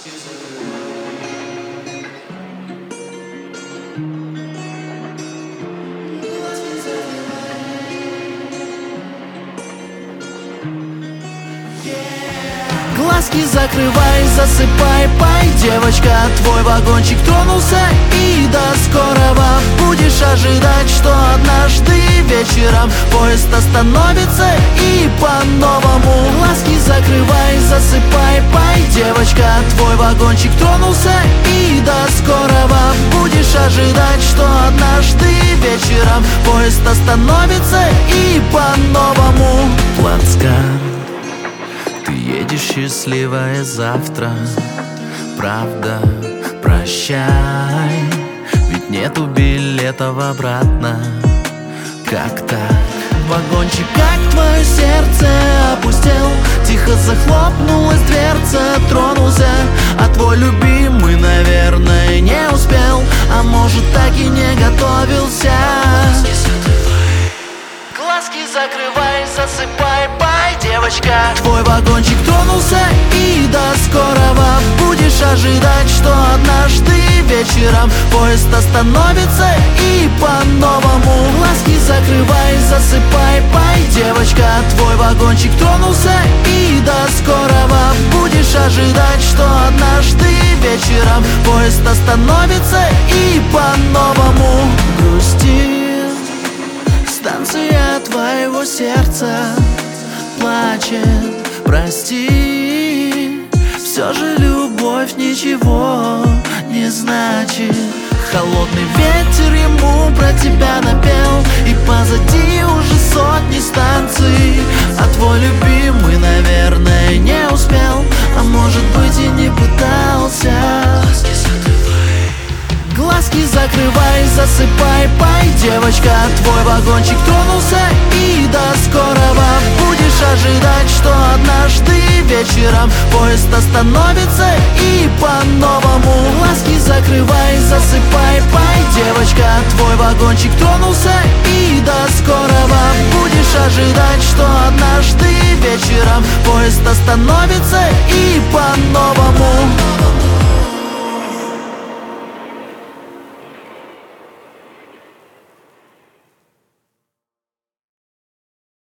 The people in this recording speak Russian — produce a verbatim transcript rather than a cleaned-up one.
Глазки закрывай, засыпай, пой, девочка, твой вагончик тронулся, и до скорого будешь ожидать, что однажды вечером поезд остановится и по-новому. Глазки закрывай, засыпай, пой, девочка, твой вагончик тронулся, и до скорого будешь ожидать, что однажды вечером поезд остановится и по-новому. Плацкарт, ты едешь счастливая завтра, правда, прощай, ведь нету билетов обратно. Как так? Вагончик, как твое сердце опустел, тихо захлопнулась дверца, тронулся, а твой любимый, наверное, не успел, а может, так и не готовился. Глазки закрывай, засыпай, пой, девочка, твой вагончик тронулся, и до скорого будешь ожидать, что однажды вечером поезд остановится и по-новому. Глазки закрывай, засыпай, пой, девочка, твой вагончик тронулся, и до скорого будешь ожидать, что однажды вечером поезд остановится и по-новому. Грустит станция твоего сердца, плачет, прости, все же любовь ничего не значит. Холодный ветер ему про тебя напел, и позади уже сотни станций, а твой любимый, наверное, не успел, а может быть и не пытался. Глазки закрывай, засыпай, пой, девочка, твой вагончик тронулся, и до скорого будешь ожидать, что однажды вечером поезд остановится и по-новому. Глазки закрывай, засыпай, пой, девочка, твой вагончик тронулся, и до скорого будешь ожидать, что однажды вечером поезд остановится и